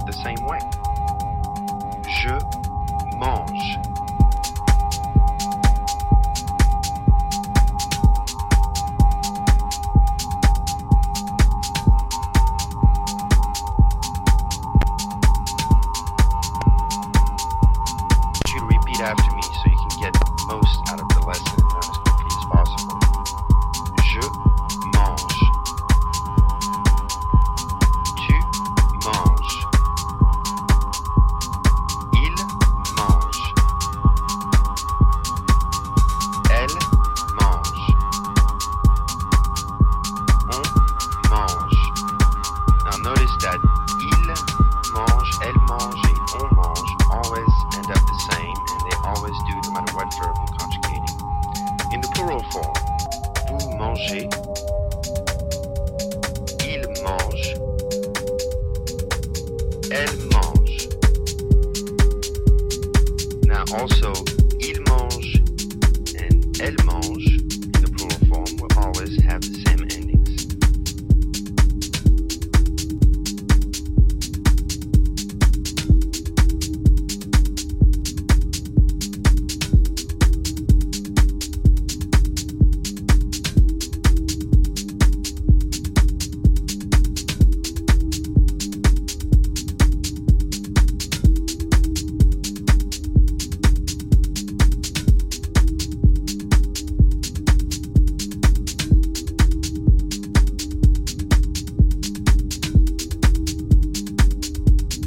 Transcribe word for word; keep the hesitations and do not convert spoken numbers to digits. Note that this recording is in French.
the same way. Je mange. You to repeat after me so you can get most out of the lesson as quickly as possible. Je mange. Tu manges. Il mange. Elle mange. On mange. Now notice that il mange, elle mange, et on mange always end up the same, and they always do no matter what verb you're conjugating. In the plural form, vous mangez, il mange, elle mange. Now also, il mange and elle mange in the plural form will always have the same